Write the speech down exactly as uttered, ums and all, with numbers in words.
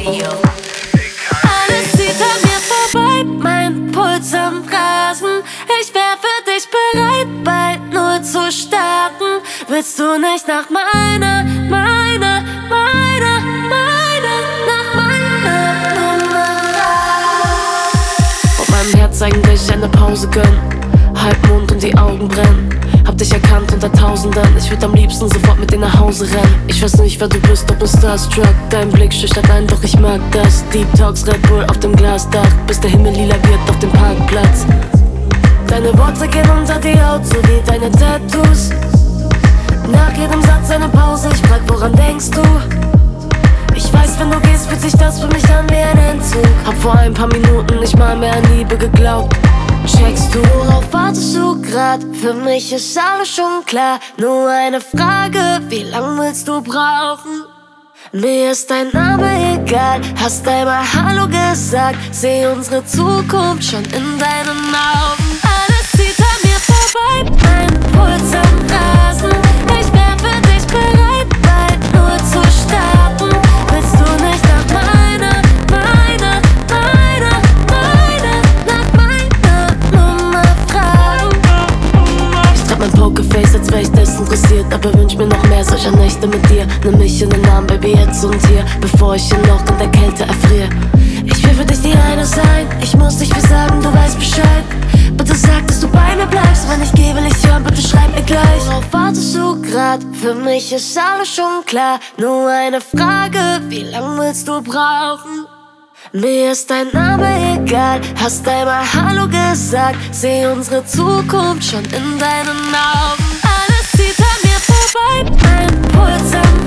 Alles zieht an mir vorbei, mein Puls am Rasen. Ich wär für dich bereit, bei Null zu starten. Willst du nicht nach meiner, meiner, meiner, meiner, nach meiner Nummer fragen? Und meinem Herz eigentlich eine Pause gönnen, Halbmond und die Augen brennen. Hab dich erkannt unter Tausenden, ich würd am liebsten sofort mit dir nach Hause rennen. Ich weiß nicht, wer du bist, ob ein Starstruck. Dein Blick schüchtert ein, doch ich mag das. Deep Talks, Red Bull auf dem Glasdach, bis der Himmel lila wird auf dem Parkplatz. Deine Worte gehen unter die Haut, so wie deine Tattoos. Nach jedem Satz eine Pause, ich frag, woran denkst du? Ich weiß, wenn du gehst, fühlt sich das für mich an wie ein Entzug. Hab vor ein paar Minuten nicht mal mehr an Liebe geglaubt. Checkst du, worauf wartest du grad? Für mich ist alles schon klar. Nur eine Frage, wie lang willst du brauchen? Mir ist dein Name egal, hast einmal Hallo gesagt. Seh unsere Zukunft schon in deinen Augen. Alles zieht an mir vorbei, mein Puls am Rasen. Ich wär für dich bereit, bei Null zu starten. Willst du nicht nach meiner, meiner, meiner, meiner, nach meiner Nummer fragen? Ich trag mein Pokerface, als wär ich desinteressiert, aber wünsch mir noch mehr solcher Nächte mit dir. Nimm mich in den Arm, Baby, jetzt und hier, bevor ich hier noch in der Kälte erfriere. Ich will für dich die eine sein, ich muss nicht viel sagen, du weißt Bescheid. Bitte sag, dass du bei mir bleibst, wenn ich gehe, will ich hören, bitte schreib mir gleich. Worauf wartest du grad? Für mich ist alles schon klar. Nur eine Frage, wie lang willst du brauchen? Mir ist dein Name egal, hast einmal Hallo gesagt. Seh unsere Zukunft schon in deinen Augen. Alles zieht an mir vorbei, mein Puls am